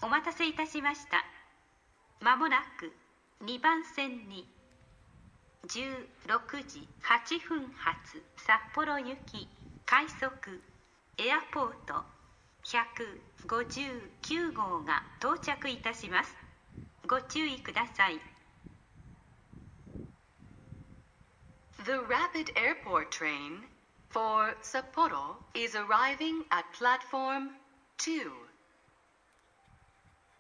お待たせいたしました。まもなく2番線に16時8分発札幌行き快速エアポート159号が到着いたします。ご注意ください。 The rapid airport train for Sapporo is arriving at platform 2.